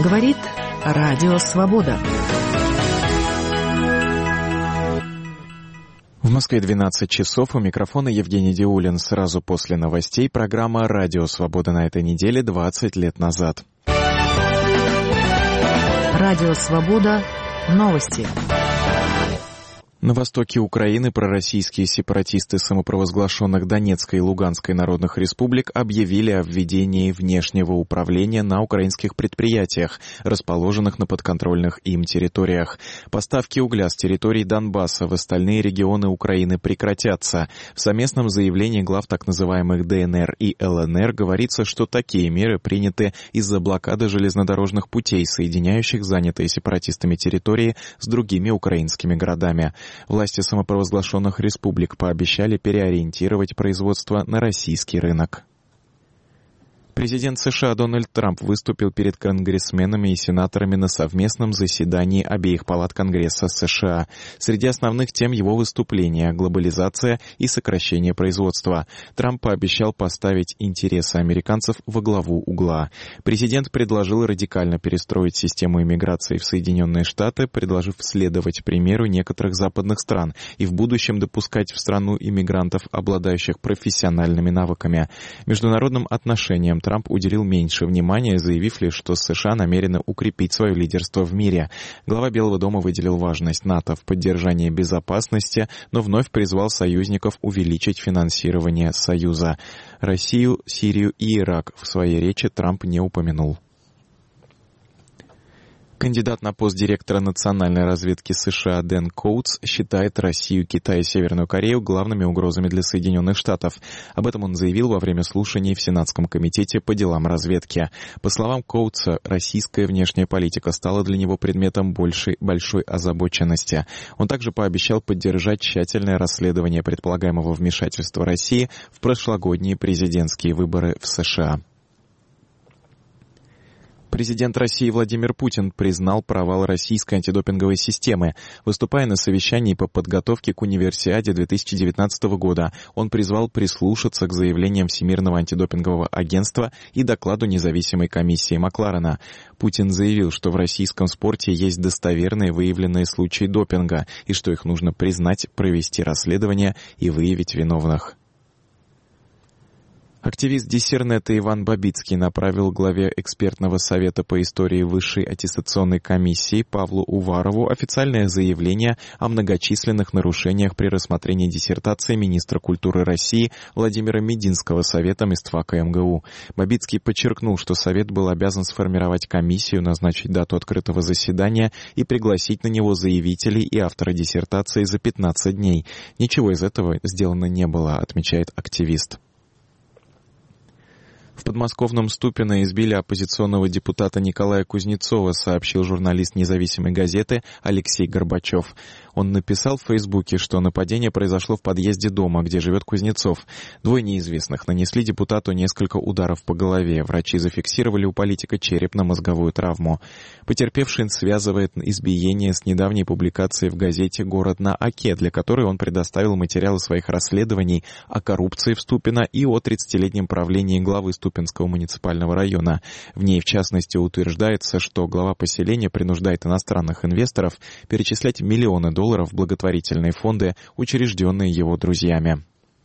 Говорит Радио Свобода. В Москве 12 часов. У микрофона Евгений Диулин. Сразу после новостей программа «Радио Свобода» на этой неделе 20 лет назад. Радио Свобода. Новости. На востоке Украины пророссийские сепаратисты самопровозглашенных Донецкой и Луганской народных республик объявили о введении внешнего управления на украинских предприятиях, расположенных на подконтрольных им территориях. Поставки угля с территорий Донбасса в остальные регионы Украины прекратятся. В совместном заявлении глав так называемых ДНР и ЛНР говорится, что такие меры приняты из-за блокады железнодорожных путей, соединяющих занятые сепаратистами территории с другими украинскими городами. Власти самопровозглашенных республик пообещали переориентировать производство на российский рынок. Президент США Дональд Трамп выступил перед конгрессменами и сенаторами на совместном заседании обеих палат Конгресса США. Среди основных тем его выступления – глобализация и сокращение производства. Трамп пообещал поставить интересы американцев во главу угла. Президент предложил радикально перестроить систему иммиграции в Соединенные Штаты, предложив следовать примеру некоторых западных стран и в будущем допускать в страну иммигрантов, обладающих профессиональными навыками. Международным отношениям Трамп уделил меньше внимания, заявив лишь, что США намерены укрепить свое лидерство в мире. Глава Белого дома выделил важность НАТО в поддержании безопасности, но вновь призвал союзников увеличить финансирование Союза. Россию, Сирию и Ирак в своей речи Трамп не упомянул. Кандидат на пост директора национальной разведки США Дэн Коутс считает Россию, Китай и Северную Корею главными угрозами для Соединенных Штатов. Об этом он заявил во время слушаний в Сенатском комитете по делам разведки. По словам Коутса, российская внешняя политика стала для него предметом большой озабоченности. Он также пообещал поддержать тщательное расследование предполагаемого вмешательства России в прошлогодние президентские выборы в США. Президент России Владимир Путин признал провал российской антидопинговой системы. Выступая на совещании по подготовке к Универсиаде 2019 года, он призвал прислушаться к заявлениям Всемирного антидопингового агентства и докладу независимой комиссии Макларена. Путин заявил, что в российском спорте есть достоверные выявленные случаи допинга и что их нужно признать, провести расследование и выявить виновных. Активист Диссернета Иван Бабицкий направил главе экспертного совета по истории Высшей аттестационной комиссии Павлу Уварову официальное заявление о многочисленных нарушениях при рассмотрении диссертации министра культуры России Владимира Мединского советом истфака МГУ. Бабицкий подчеркнул, что совет был обязан сформировать комиссию, назначить дату открытого заседания и пригласить на него заявителей и автора диссертации за 15 дней. Ничего из этого сделано не было, отмечает активист. В подмосковном Ступино избили оппозиционного депутата Николая Кузнецова, сообщил журналист независимой газеты Алексей Горбачев. Он написал в Фейсбуке, что нападение произошло в подъезде дома, где живет Кузнецов. Двое неизвестных нанесли депутату несколько ударов по голове. Врачи зафиксировали у политика черепно-мозговую травму. Потерпевший связывает избиение с недавней публикацией в газете «Город на Оке», для которой он предоставил материалы своих расследований о коррупции в Ступино и о 30-летнем правлении главы Ступинского муниципального района. В ней, в частности, утверждается, что глава поселения принуждает иностранных инвесторов перечислять миллионы долларов в благотворительные фонды, учрежденные его друзьями.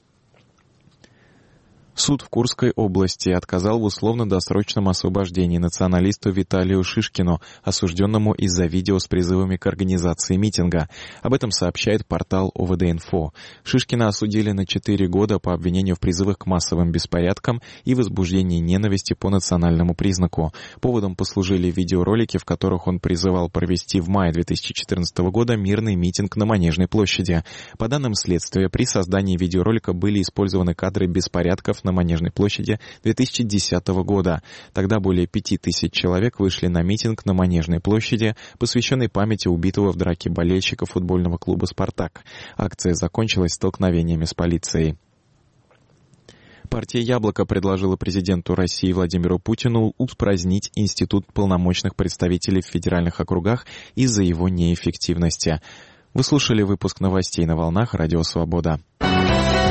Суд в Курской области отказал в условно-досрочном освобождении националисту Виталию Шишкину, осужденному из-за видео с призывами к организации митинга. Об этом сообщает портал ОВД-Инфо. Шишкина осудили на 4 года по обвинению в призывах к массовым беспорядкам и возбуждении ненависти по национальному признаку. Поводом послужили видеоролики, в которых он призывал провести в мае 2014 года мирный митинг на Манежной площади. По данным следствия, при создании видеоролика были использованы кадры беспорядков на Манежной площади 2010 года. Тогда более 5000 человек вышли на митинг на Манежной площади, посвященный памяти убитого в драке болельщика футбольного клуба «Спартак». Акция закончилась столкновениями с полицией. Партия «Яблоко» предложила президенту России Владимиру Путину упразднить институт полномочных представителей в федеральных округах из-за его неэффективности. Вы слушали выпуск новостей на волнах Радио Свобода.